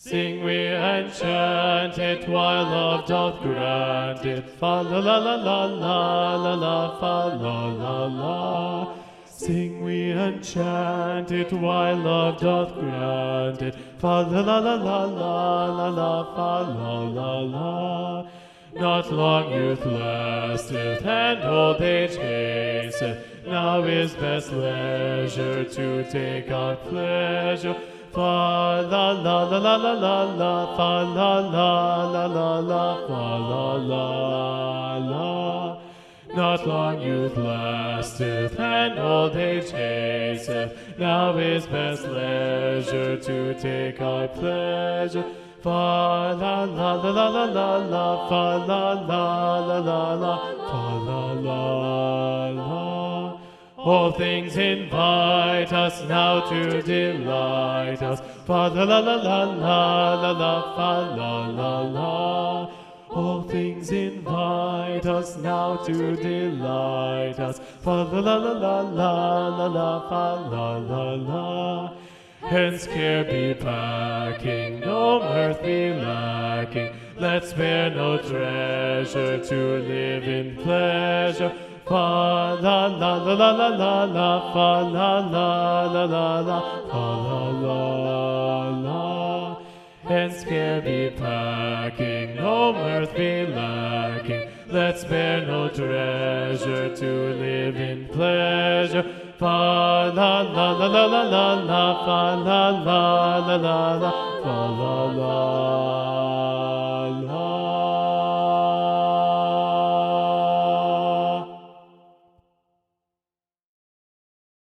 Sing we and chant it while love doth grant it. Fa la la la la la la la, fa la la la. Sing we and chant it while love doth grant it. Fa la la la la la la la, fa la la la. Not long youth lasteth, and old age hasteth. Now is best leisure to take our pleasure. Fa la la la la la la la, fa la la la la la, fa la la la. Not long youth lasteth, and old age hasteth. Now is best leisure to take our pleasure. Fa la la la la la la la, fa la la la la la, fa la la la. All things invite us now to delight us. Fa la la la la la la la, fa la la la. All things invite us now to delight us. Fa la la la la la la la, fa la la la. Hence care be packing, no mirth be lacking. Let's spare no treasure to live in pleasure. Fa la la la la la la la, fa la la la la la, fa la la la. Hence care be packing, no mirth be lacking. Let's spare no treasure to live in pleasure. Fa la la la la la la la, fa la la la la la, fa la la la.